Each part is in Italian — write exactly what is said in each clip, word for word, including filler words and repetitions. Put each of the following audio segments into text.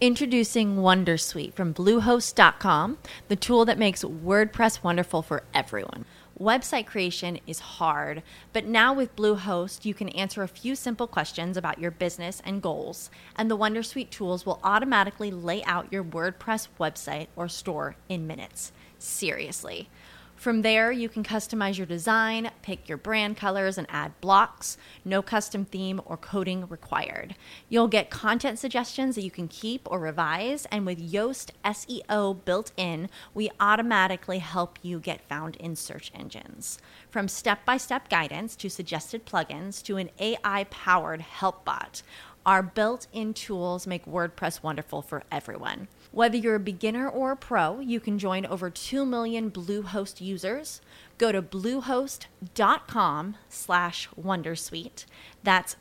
Introducing Wondersuite from Bluehost dot com, the tool that makes WordPress wonderful for everyone. Website creation is hard, but now with Bluehost, you can answer a few simple questions about your business and goals, and the Wondersuite tools will automatically lay out your WordPress website or store in minutes. Seriously. From there, you can customize your design, pick your brand colors, and add blocks. No custom theme or coding required. You'll get content suggestions that you can keep or revise, and with Yoast S E O built in, we automatically help you get found in search engines. From step-by-step guidance to suggested plugins to an A I-powered help bot, our built-in tools make WordPress wonderful for everyone. Whether you're a beginner or a pro, you can join over two million Bluehost users. Go to bluehost.com slash wondersuite. That's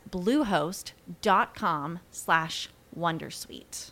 bluehost.com slash wondersuite.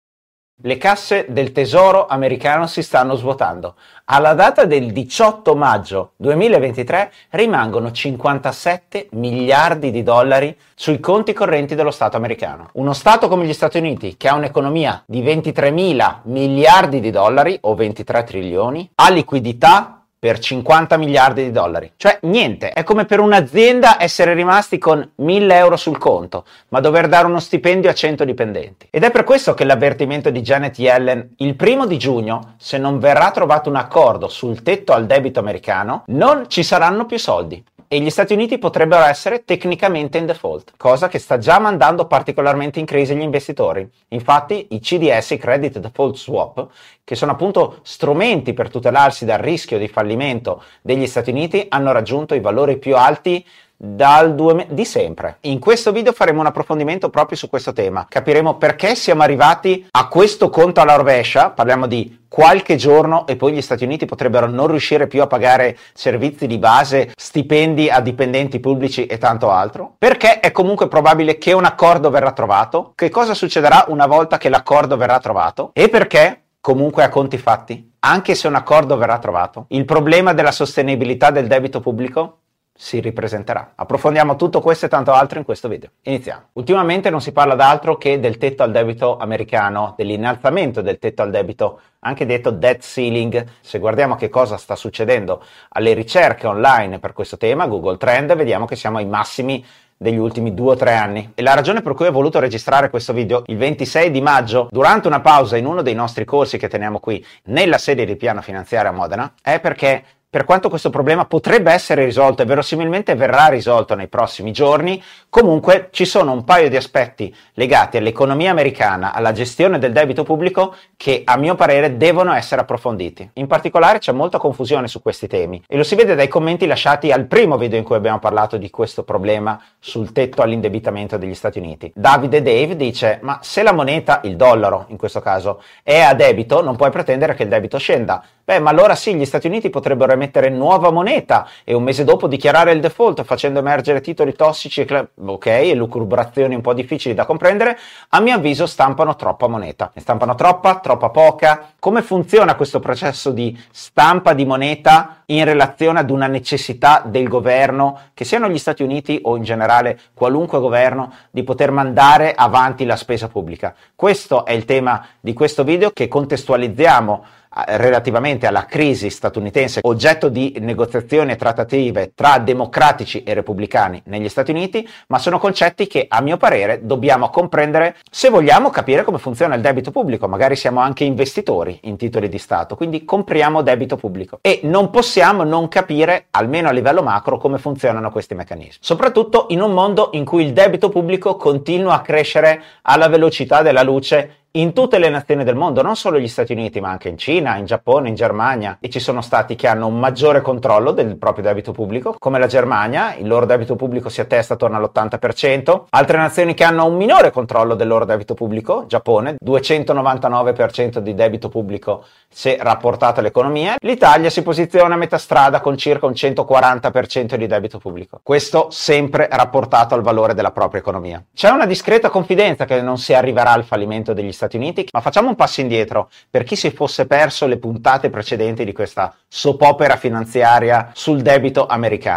Le casse del tesoro americano si stanno svuotando. Alla data del diciotto maggio duemilaventitré rimangono cinquantasette miliardi di dollari sui conti correnti dello Stato americano. Uno Stato come gli Stati Uniti, che ha un'economia di ventitremila miliardi di dollari o ventitré trilioni, ha liquidità per cinquanta miliardi di dollari. Cioè niente, è come per un'azienda essere rimasti con mille euro sul conto, ma dover dare uno stipendio a cento dipendenti. Ed è per questo che l'avvertimento di Janet Yellen il primo di giugno, se non verrà trovato un accordo sul tetto al debito americano, non ci saranno più soldi. E gli Stati Uniti potrebbero essere tecnicamente in default, cosa che sta già mandando particolarmente in crisi gli investitori. Infatti i C D S, i Credit Default Swap, che sono appunto strumenti per tutelarsi dal rischio di fallimento degli Stati Uniti, hanno raggiunto i valori più alti dal due di sempre. In questo video faremo un approfondimento proprio su questo tema. Capiremo perché siamo arrivati a questo conto alla rovescia, parliamo di qualche giorno e poi gli Stati Uniti potrebbero non riuscire più a pagare servizi di base, stipendi a dipendenti pubblici e tanto altro. Perché è comunque probabile che un accordo verrà trovato? Che cosa succederà una volta che l'accordo verrà trovato? E perché comunque a conti fatti, anche se un accordo verrà trovato, il problema della sostenibilità del debito pubblico si ripresenterà. Approfondiamo tutto questo e tanto altro in questo video. Iniziamo. Ultimamente non si parla d'altro che del tetto al debito americano, dell'innalzamento del tetto al debito, anche detto debt ceiling. Se guardiamo che cosa sta succedendo alle ricerche online per questo tema, Google Trend, vediamo che siamo ai massimi degli ultimi due o tre anni. E la ragione per cui ho voluto registrare questo video il ventisei di maggio, durante una pausa in uno dei nostri corsi che teniamo qui nella sede di Piano Finanziario a Modena, è perché per quanto questo problema potrebbe essere risolto e verosimilmente verrà risolto nei prossimi giorni, comunque ci sono un paio di aspetti legati all'economia americana, alla gestione del debito pubblico, che a mio parere devono essere approfonditi. In particolare c'è molta confusione su questi temi e lo si vede dai commenti lasciati al primo video in cui abbiamo parlato di questo problema sul tetto all'indebitamento degli Stati Uniti. Davide Dave dice: ma se la moneta, il dollaro in questo caso, è a debito, non puoi pretendere che il debito scenda. Beh, ma allora sì, gli Stati Uniti potrebbero emettere nuova moneta e un mese dopo dichiarare il default facendo emergere titoli tossici e cl- ok, e lucubrazioni un po' difficili da comprendere. A mio avviso stampano troppa moneta. Ne stampano troppa, troppa poca? Come funziona questo processo di stampa di moneta in relazione ad una necessità del governo, che siano gli Stati Uniti o in generale qualunque governo, di poter mandare avanti la spesa pubblica? Questo è il tema di questo video, che contestualizziamo relativamente alla crisi statunitense, oggetto di negoziazioni e trattative tra democratici e repubblicani negli Stati Uniti, ma sono concetti che a mio parere dobbiamo comprendere se vogliamo capire come funziona il debito pubblico. Magari siamo anche investitori in titoli di Stato, quindi compriamo debito pubblico e non possiamo non capire, almeno a livello macro, come funzionano questi meccanismi, soprattutto in un mondo in cui il debito pubblico continua a crescere alla velocità della luce in tutte le nazioni del mondo, non solo gli Stati Uniti, ma anche in Cina, in Giappone, in Germania, e ci sono stati che hanno un maggiore controllo del proprio debito pubblico, come la Germania. Il loro debito pubblico si attesta attorno all'ottanta per cento. Altre nazioni che hanno un minore controllo del loro debito pubblico: Giappone, duecentonovantanove per cento di debito pubblico se rapportato all'economia. L'Italia si posiziona a metà strada con circa un centoquaranta per cento di debito pubblico. Questo sempre rapportato al valore della propria economia. C'è una discreta confidenza che non si arriverà al fallimento degli Stati Stati Uniti, ma facciamo un passo indietro per chi si fosse perso le puntate precedenti di questa soap opera finanziaria sul debito americano.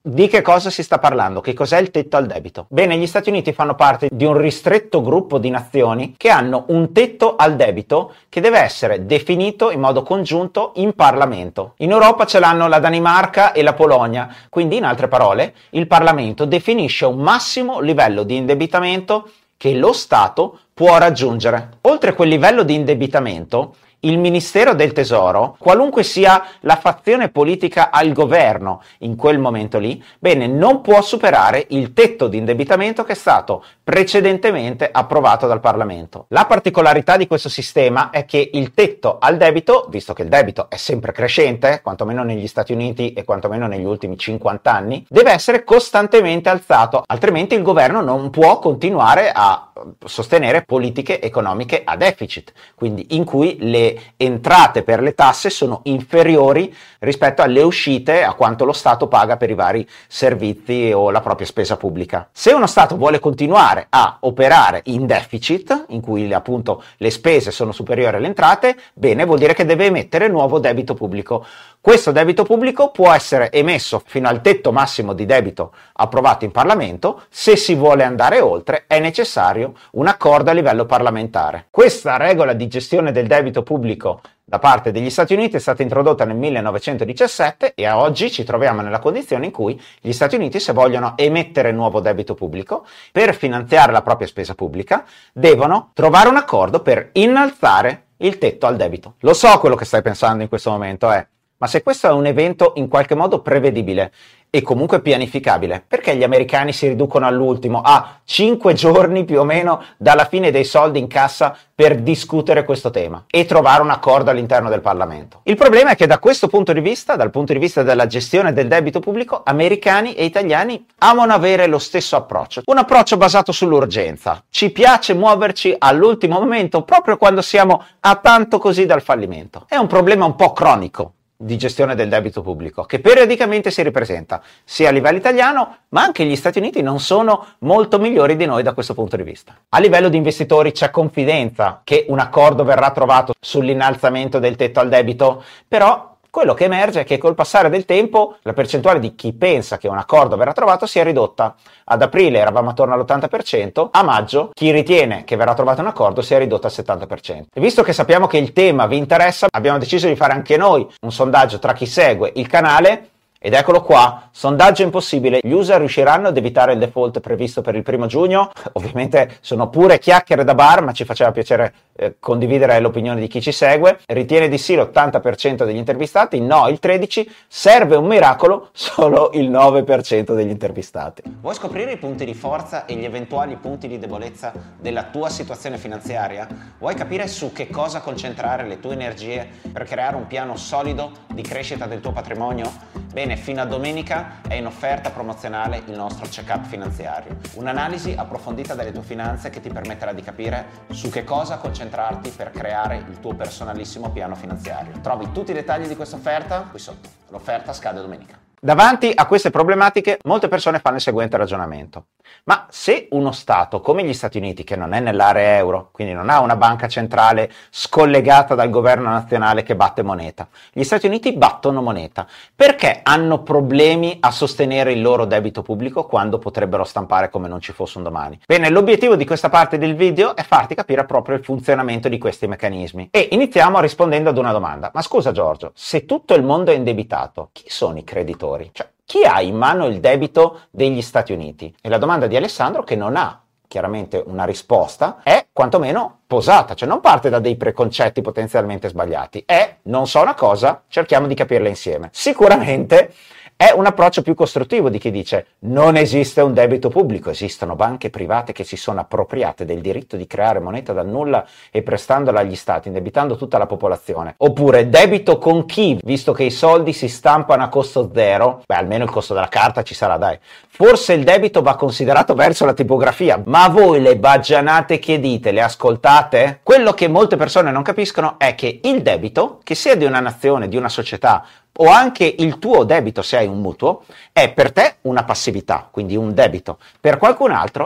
Di che cosa si sta parlando? Che cos'è il tetto al debito? Bene, gli Stati Uniti fanno parte di un ristretto gruppo di nazioni che hanno un tetto al debito che deve essere definito in modo congiunto in Parlamento. In Europa ce l'hanno la Danimarca e la Polonia, quindi in altre parole il Parlamento definisce un massimo livello di indebitamento che lo Stato può raggiungere. Oltre quel livello di indebitamento, il Ministero del Tesoro, qualunque sia la fazione politica al governo in quel momento lì, bene, non può superare il tetto di indebitamento che è stato precedentemente approvato dal Parlamento. La particolarità di questo sistema è che il tetto al debito, visto che il debito è sempre crescente, quantomeno negli Stati Uniti e quantomeno negli ultimi cinquanta anni, deve essere costantemente alzato, altrimenti il governo non può continuare a sostenere politiche economiche a deficit, quindi in cui le entrate per le tasse sono inferiori rispetto alle uscite, a quanto lo Stato paga per i vari servizi o la propria spesa pubblica. Se uno Stato vuole continuare a operare in deficit, in cui appunto le spese sono superiori alle entrate, bene, vuol dire che deve emettere nuovo debito pubblico. Questo debito pubblico può essere emesso fino al tetto massimo di debito approvato in Parlamento. Se si vuole andare oltre è necessario un accordo a livello parlamentare. Questa regola di gestione del debito pubblico da parte degli Stati Uniti è stata introdotta nel millenovecentodiciassette e a oggi ci troviamo nella condizione in cui gli Stati Uniti, se vogliono emettere nuovo debito pubblico per finanziare la propria spesa pubblica, devono trovare un accordo per innalzare il tetto al debito. Lo so quello che stai pensando in questo momento è: ma se questo è un evento in qualche modo prevedibile e comunque pianificabile, perché gli americani si riducono all'ultimo a cinque giorni più o meno dalla fine dei soldi in cassa per discutere questo tema e trovare un accordo all'interno del Parlamento? Il problema è che da questo punto di vista, dal punto di vista della gestione del debito pubblico, americani e italiani amano avere lo stesso approccio, un approccio basato sull'urgenza. Ci piace muoverci all'ultimo momento, proprio quando siamo a tanto così dal fallimento. È un problema un po' cronico di gestione del debito pubblico che periodicamente si ripresenta sia a livello italiano, ma anche gli Stati Uniti non sono molto migliori di noi da questo punto di vista. A livello di investitori c'è confidenza che un accordo verrà trovato sull'innalzamento del tetto al debito, però quello che emerge è che col passare del tempo la percentuale di chi pensa che un accordo verrà trovato si è ridotta. Ad aprile eravamo attorno all'ottanta per cento, a maggio chi ritiene che verrà trovato un accordo si è ridotto al settanta per cento. E visto che sappiamo che il tema vi interessa, abbiamo deciso di fare anche noi un sondaggio tra chi segue il canale. Ed eccolo qua, sondaggio impossibile, gli U S A riusciranno ad evitare il default previsto per il primo giugno? Ovviamente sono pure chiacchiere da bar, ma ci faceva piacere eh, condividere l'opinione di chi ci segue. Ritiene di sì l'ottanta per cento degli intervistati, no il tredici per cento, serve un miracolo, solo il nove per cento degli intervistati. Vuoi scoprire i punti di forza e gli eventuali punti di debolezza della tua situazione finanziaria? Vuoi capire su che cosa concentrare le tue energie per creare un piano solido di crescita del tuo patrimonio? Bene, fino a domenica è in offerta promozionale il nostro check-up finanziario, un'analisi approfondita delle tue finanze che ti permetterà di capire su che cosa concentrarti per creare il tuo personalissimo piano finanziario. Trovi tutti i dettagli di questa offerta qui sotto. L'offerta scade domenica. Davanti a queste problematiche molte persone fanno il seguente ragionamento: ma se uno Stato come gli Stati Uniti, che non è nell'area euro, quindi non ha una banca centrale scollegata dal governo nazionale che batte moneta, gli Stati Uniti battono moneta, perché hanno problemi a sostenere il loro debito pubblico quando potrebbero stampare come non ci fosse un domani? Bene, l'obiettivo di questa parte del video è farti capire proprio il funzionamento di questi meccanismi e iniziamo rispondendo ad una domanda: ma scusa Giorgio, se tutto il mondo è indebitato, chi sono i creditori? Cioè, chi ha in mano il debito degli Stati Uniti? E la domanda di Alessandro, che non ha chiaramente una risposta, è quantomeno posata, cioè non parte da dei preconcetti potenzialmente sbagliati, è non so una cosa, cerchiamo di capirla insieme. Sicuramente è un approccio più costruttivo di chi dice non esiste un debito pubblico, esistono banche private che si sono appropriate del diritto di creare moneta dal nulla e prestandola agli stati, indebitando tutta la popolazione. Oppure debito con chi, visto che i soldi si stampano a costo zero, beh almeno il costo della carta ci sarà, dai. Forse il debito va considerato verso la tipografia, ma voi le baggianate che dite, le ascoltate? Quello che molte persone non capiscono è che il debito, che sia di una nazione, di una società, o anche il tuo debito se hai un mutuo, è per te una passività, quindi un debito. Per qualcun altro è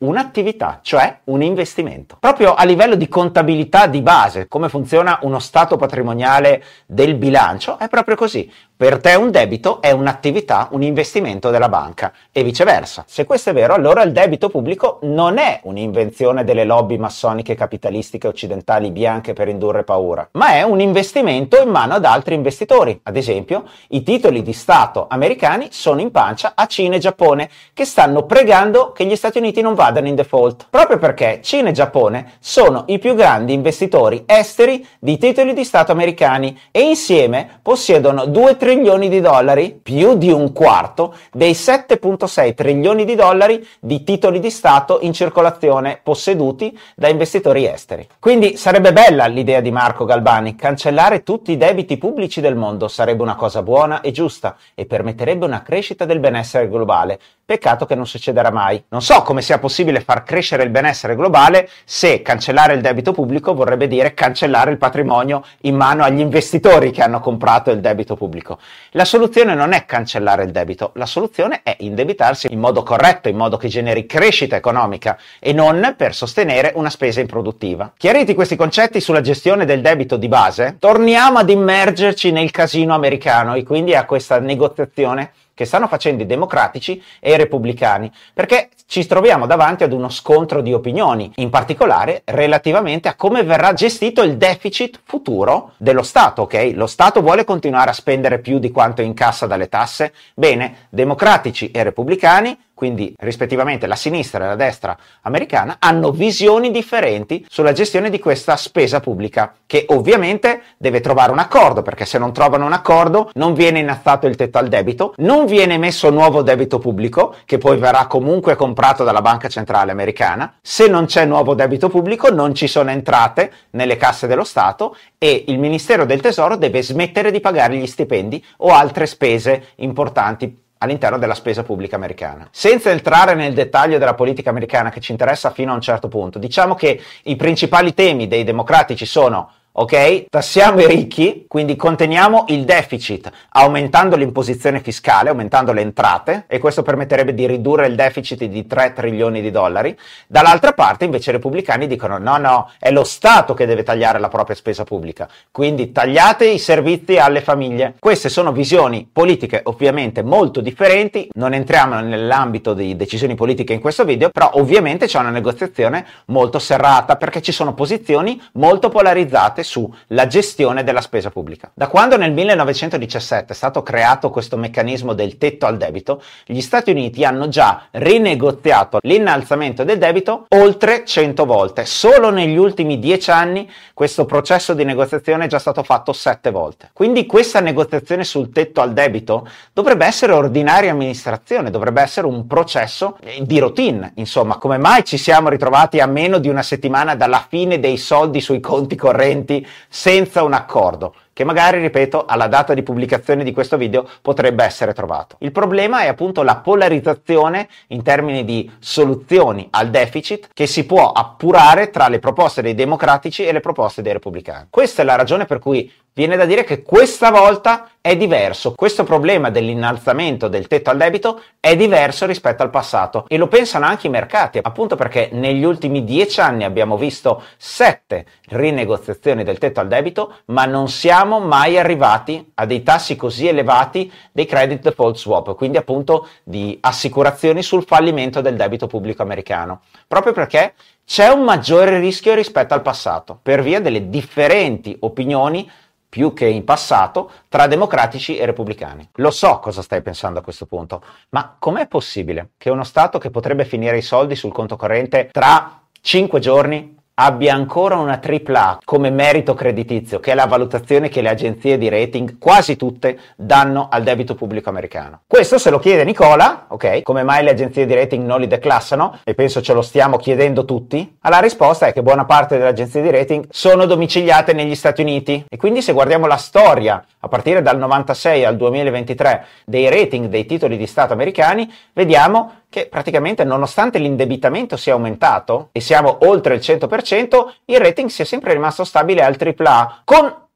un'attività, cioè un investimento. Proprio a livello di contabilità di base, come funziona uno stato patrimoniale del bilancio, è proprio così. Per te un debito è un'attività, un investimento della banca e viceversa. Se questo è vero, allora il debito pubblico non è un'invenzione delle lobby massoniche capitalistiche occidentali bianche per indurre paura, ma è un investimento in mano ad altri investitori. Ad esempio, i titoli di Stato americani sono in pancia a Cina e Giappone, che stanno pregando che gli Stati Uniti non vadano in default, proprio perché Cina e Giappone sono i più grandi investitori esteri di titoli di Stato americani e insieme possiedono due trilioni di dollari, più di un quarto dei sette virgola sei trilioni di dollari di titoli di Stato in circolazione posseduti da investitori esteri. Quindi sarebbe bella l'idea di Marco Galbani: cancellare tutti i debiti pubblici del mondo sarebbe una cosa buona e giusta e permetterebbe una crescita del benessere globale. Peccato che non succederà mai. Non so come sia possibile far crescere il benessere globale se cancellare il debito pubblico vorrebbe dire cancellare il patrimonio in mano agli investitori che hanno comprato il debito pubblico. La soluzione non è cancellare il debito, la soluzione è indebitarsi in modo corretto, in modo che generi crescita economica e non per sostenere una spesa improduttiva. Chiariti questi concetti sulla gestione del debito di base, torniamo ad immergerci nel casino americano e quindi a questa negoziazione che stanno facendo i democratici e i repubblicani, perché ci troviamo davanti ad uno scontro di opinioni, in particolare relativamente a come verrà gestito il deficit futuro dello Stato, ok? Lo Stato vuole continuare a spendere più di quanto incassa dalle tasse? Bene, democratici e repubblicani, quindi rispettivamente la sinistra e la destra americana, hanno visioni differenti sulla gestione di questa spesa pubblica, che ovviamente deve trovare un accordo, perché se non trovano un accordo non viene innalzato il tetto al debito, non viene emesso nuovo debito pubblico, che poi verrà comunque comprato dalla Banca Centrale Americana. Se non c'è nuovo debito pubblico non ci sono entrate nelle casse dello Stato e il Ministero del Tesoro deve smettere di pagare gli stipendi o altre spese importanti all'interno della spesa pubblica americana. Senza entrare nel dettaglio della politica americana, che ci interessa fino a un certo punto, diciamo che i principali temi dei democratici sono: ok, tassiamo i ricchi, quindi conteniamo il deficit aumentando l'imposizione fiscale, aumentando le entrate, e questo permetterebbe di ridurre il deficit di tre trilioni di dollari. Dall'altra parte invece i repubblicani dicono no no, è lo Stato che deve tagliare la propria spesa pubblica, quindi tagliate i servizi alle famiglie. Queste sono visioni politiche ovviamente molto differenti, non entriamo nell'ambito di decisioni politiche in questo video, però ovviamente c'è una negoziazione molto serrata perché ci sono posizioni molto polarizzate sulla gestione della spesa pubblica. Da quando nel millenovecentodiciassette è stato creato questo meccanismo del tetto al debito, gli Stati Uniti hanno già rinegoziato l'innalzamento del debito oltre cento volte. Solo negli ultimi dieci anni questo processo di negoziazione è già stato fatto sette volte. Quindi questa negoziazione sul tetto al debito dovrebbe essere ordinaria amministrazione, dovrebbe essere un processo di routine. Insomma, come mai ci siamo ritrovati a meno di una settimana dalla fine dei soldi sui conti correnti senza un accordo, che magari, ripeto, alla data di pubblicazione di questo video potrebbe essere trovato? Il problema è appunto la polarizzazione in termini di soluzioni al deficit che si può appurare tra le proposte dei democratici e le proposte dei repubblicani. Questa è la ragione per cui viene da dire che questa volta è diverso. Questo problema dell'innalzamento del tetto al debito è diverso rispetto al passato e lo pensano anche i mercati, appunto perché negli ultimi dieci anni abbiamo visto sette rinegoziazioni del tetto al debito, ma non siamo mai arrivati a dei tassi così elevati dei credit default swap, quindi appunto di assicurazioni sul fallimento del debito pubblico americano, proprio perché c'è un maggiore rischio rispetto al passato per via delle differenti opinioni, più che in passato, tra democratici e repubblicani. Lo so cosa stai pensando a questo punto, ma com'è possibile che uno Stato che potrebbe finire i soldi sul conto corrente tra cinque giorni abbia ancora una tripla A come merito creditizio, che è la valutazione che le agenzie di rating, quasi tutte, danno al debito pubblico americano? Questo se lo chiede Nicola, ok? Come mai le agenzie di rating non li declassano? E penso ce lo stiamo chiedendo tutti. La risposta è che buona parte delle agenzie di rating sono domiciliate negli Stati Uniti e quindi se guardiamo la storia a partire dal novantasei al duemilaventitré dei rating dei titoli di Stato americani, vediamo che praticamente nonostante l'indebitamento sia aumentato e siamo oltre il cento per cento, il rating sia sempre rimasto stabile al tripla A, con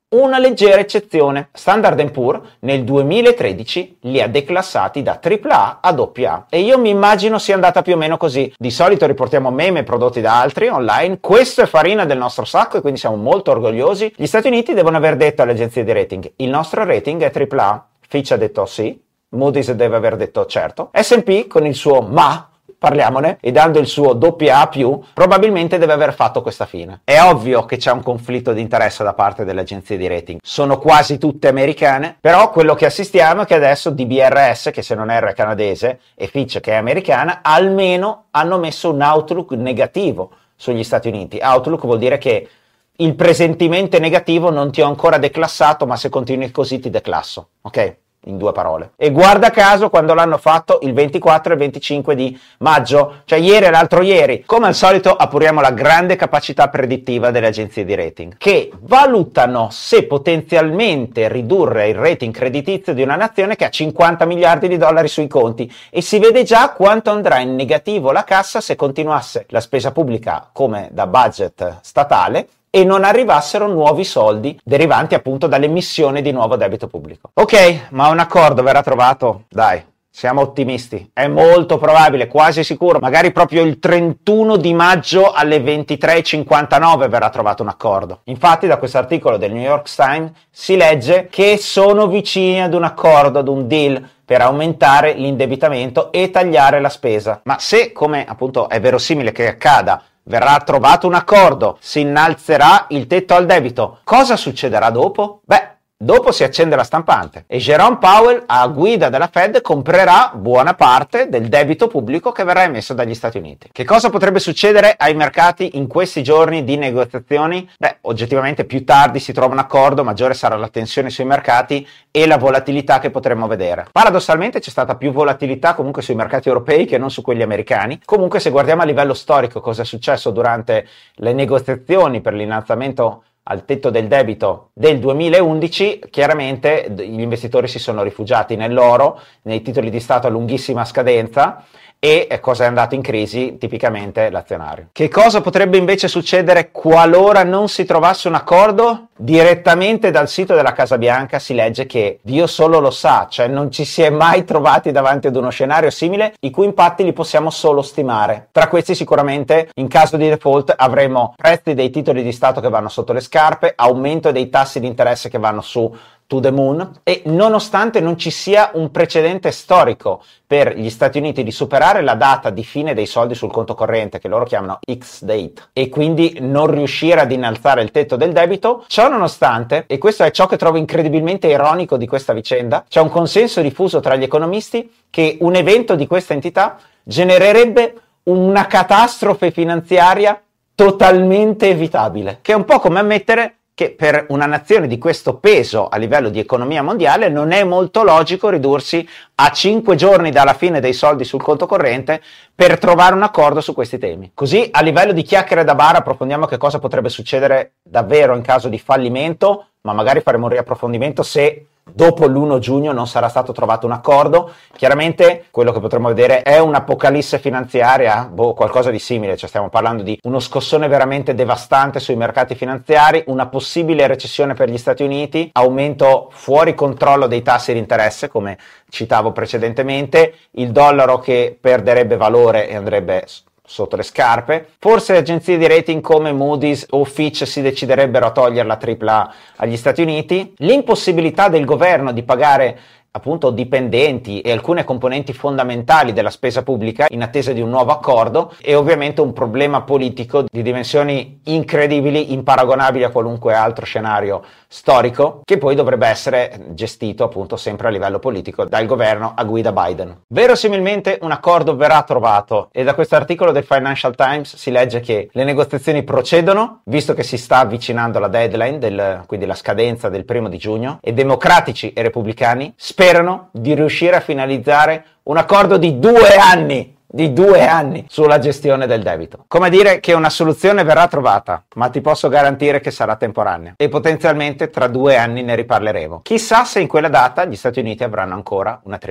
una leggera eccezione. Standard and Poor's nel duemilatredici li ha declassati da tripla A a doppia A e io mi immagino sia andata più o meno così. Di solito riportiamo meme prodotti da altri online, questo è farina del nostro sacco e quindi siamo molto orgogliosi. Gli Stati Uniti devono aver detto alle agenzie di rating: il nostro rating è tripla A. Fitch ha detto sì, Moody's deve aver detto certo, S and P con il suo ma, parliamone, e dando il suo doppia A più, probabilmente deve aver fatto questa fine. È ovvio che c'è un conflitto di interesse da parte delle agenzie di rating, sono quasi tutte americane, però quello che assistiamo è che adesso D B R S, che se non erro è canadese, e Fitch, che è americana, almeno hanno messo un outlook negativo sugli Stati Uniti. Outlook vuol dire che il presentimento è negativo, non ti ho ancora declassato, ma se continui così ti declasso, ok? In due parole. E guarda caso quando l'hanno fatto il ventiquattro e il venticinque di maggio, cioè ieri e l'altro ieri. Come al solito appuriamo la grande capacità predittiva delle agenzie di rating, che valutano se potenzialmente ridurre il rating creditizio di una nazione che ha cinquanta miliardi di dollari sui conti, e si vede già quanto andrà in negativo la cassa se continuasse la spesa pubblica come da budget statale e non arrivassero nuovi soldi derivanti appunto dall'emissione di nuovo debito pubblico. Ok, ma un accordo verrà trovato? Dai, siamo ottimisti. È molto probabile, quasi sicuro, magari proprio il trentuno di maggio alle ventitré e cinquantanove verrà trovato un accordo. Infatti da questo articolo del New York Times si legge che sono vicini ad un accordo, ad un deal per aumentare l'indebitamento e tagliare la spesa. Ma se, come appunto è verosimile che accada, verrà trovato un accordo, si innalzerà il tetto al debito, cosa succederà dopo? Beh, dopo si accende la stampante e Jerome Powell, a guida della Fed, comprerà buona parte del debito pubblico che verrà emesso dagli Stati Uniti. Che cosa potrebbe succedere ai mercati in questi giorni di negoziazioni? Beh, oggettivamente più tardi si trova un accordo, maggiore sarà la tensione sui mercati e la volatilità che potremo vedere. Paradossalmente c'è stata più volatilità comunque sui mercati europei che non su quelli americani. Comunque se guardiamo a livello storico cosa è successo durante le negoziazioni per l'innalzamento al tetto del debito del duemilaundici, chiaramente gli investitori si sono rifugiati nell'oro, nei titoli di Stato a lunghissima scadenza, e cosa è andato in crisi? Tipicamente l'azionario. Che cosa potrebbe invece succedere qualora non si trovasse un accordo? Direttamente dal sito della Casa Bianca si legge che Dio solo lo sa, cioè non ci si è mai trovati davanti ad uno scenario simile, i cui impatti li possiamo solo stimare. Tra questi sicuramente in caso di default avremo prezzi dei titoli di Stato che vanno sotto le scarpe, aumento dei tassi di interesse che vanno su to the moon, e nonostante non ci sia un precedente storico per gli Stati Uniti di superare la data di fine dei soldi sul conto corrente, che loro chiamano X-date, e quindi non riuscire ad innalzare il tetto del debito, ciò nonostante, e questo è ciò che trovo incredibilmente ironico di questa vicenda, c'è un consenso diffuso tra gli economisti che un evento di questa entità genererebbe una catastrofe finanziaria totalmente evitabile, che è un po' come ammettere che per una nazione di questo peso a livello di economia mondiale non è molto logico ridursi a cinque giorni dalla fine dei soldi sul conto corrente per trovare un accordo su questi temi. Così, a livello di chiacchiere da bar, approfondiamo che cosa potrebbe succedere davvero in caso di fallimento, ma magari faremo un riapprofondimento se dopo l'primo giugno non sarà stato trovato un accordo. Chiaramente quello che potremo vedere è un'apocalisse finanziaria, boh, qualcosa di simile, cioè stiamo parlando di uno scossone veramente devastante sui mercati finanziari, una possibile recessione per gli Stati Uniti, aumento fuori controllo dei tassi di interesse, come citavo precedentemente, il dollaro che perderebbe valore e andrebbe sotto le scarpe, forse le agenzie di rating come Moody's o Fitch si deciderebbero a togliere la tripla A agli Stati Uniti, l'impossibilità del governo di pagare appunto dipendenti e alcune componenti fondamentali della spesa pubblica in attesa di un nuovo accordo, e ovviamente un problema politico di dimensioni incredibili, imparagonabili a qualunque altro scenario storico, che poi dovrebbe essere gestito appunto sempre a livello politico dal governo a guida Biden. Verosimilmente un accordo verrà trovato, e da questo articolo del Financial Times si legge che le negoziazioni procedono, visto che si sta avvicinando la deadline, del, quindi la scadenza del primo di giugno, e democratici e repubblicani sperano di riuscire a finalizzare un accordo di due anni, di due anni sulla gestione del debito. Come dire che una soluzione verrà trovata, ma ti posso garantire che sarà temporanea e potenzialmente tra due anni ne riparleremo. Chissà se in quella data gli Stati Uniti avranno ancora una tripla A.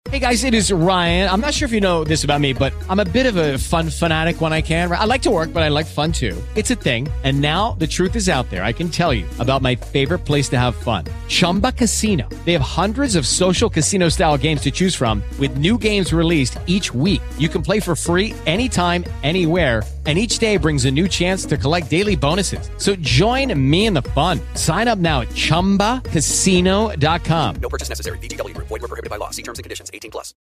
Hey guys, it is Ryan. I'm not sure if you know this about me, but I'm a bit of a fun fanatic when I can. I like to work, but I like fun too. It's a thing. And now the truth is out there. I can tell you about my favorite place to have fun. Chumba Casino. They have hundreds of social casino style games to choose from with new games released each week. You can play for free anytime, anywhere. And each day brings a new chance to collect daily bonuses. So join me in the fun. Sign up now at chumba casino dot com. No purchase necessary. V G W Group. Void where prohibited by law. See terms and conditions. eighteen plus.